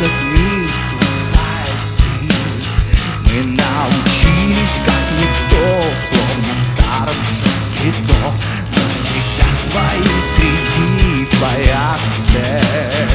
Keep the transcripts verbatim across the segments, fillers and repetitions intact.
этот мир сквозь пальцы. Мы научились, как никто, словно в старом шапито, навсегда свои среди боятся.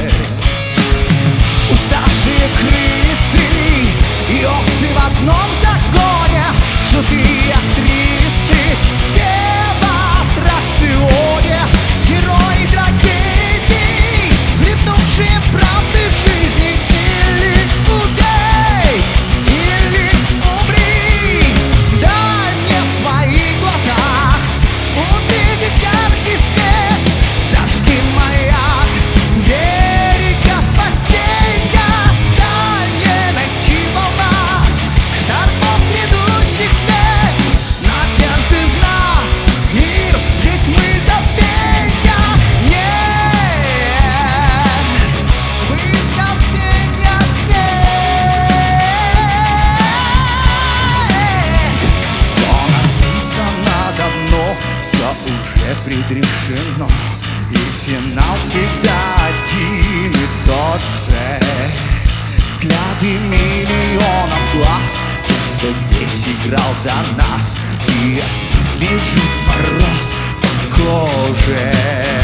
Уставшие крысы и овцы в одном загоне, шуты и актрисы, все в аттракционе. Герои трагедий, хлебнувшие правды жизни. Или убей, или умри. Дай мне в твоих глазах увидеть яркий свет. Зажги маяк берега спасения. Дай мне найти в волнах штормов грядущих лет надежды, знак, мир, ведь мы забвенья. Нет, мы забвенья нет. Все написано давно, все уже предрешено, и финал всегда один и тот же. Взгляды миллионов глаз тех, кто здесь играл до нас, и от них бежит мороз по коже.